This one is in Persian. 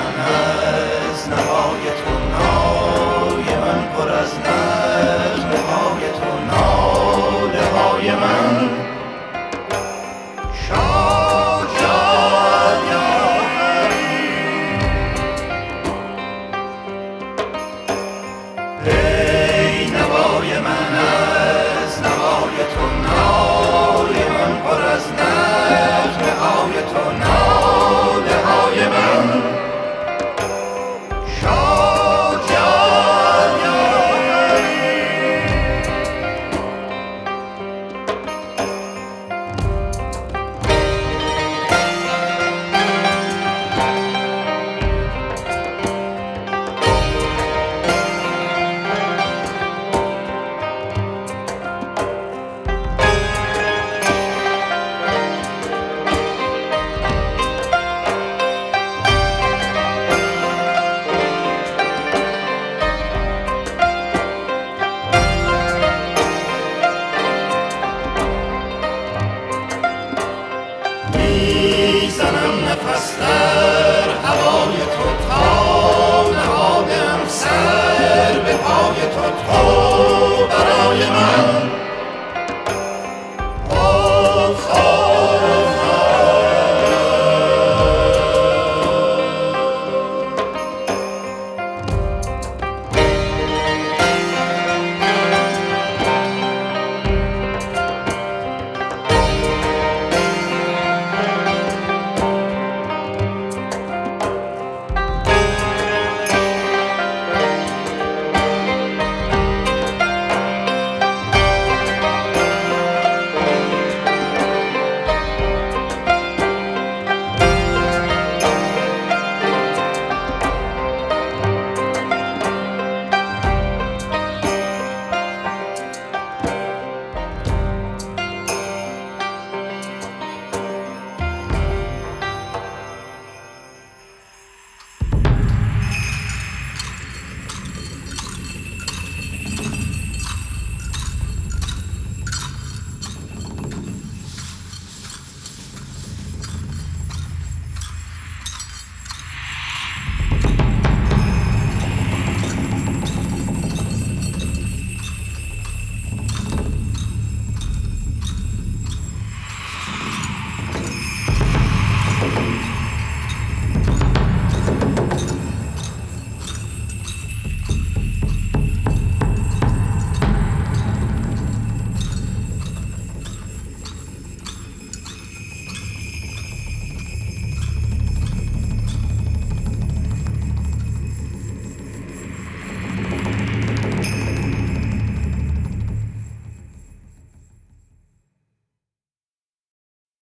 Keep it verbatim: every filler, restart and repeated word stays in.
من از نوای تو، نای من پر از نغمه های تو، ناله های من شاد شاد ای نوای من از نوای تو، نای من پر از نغمه های تو، ناله های من شاد شاد میزنم نفس در هوای تو تا نهادم سر به پای تو، تا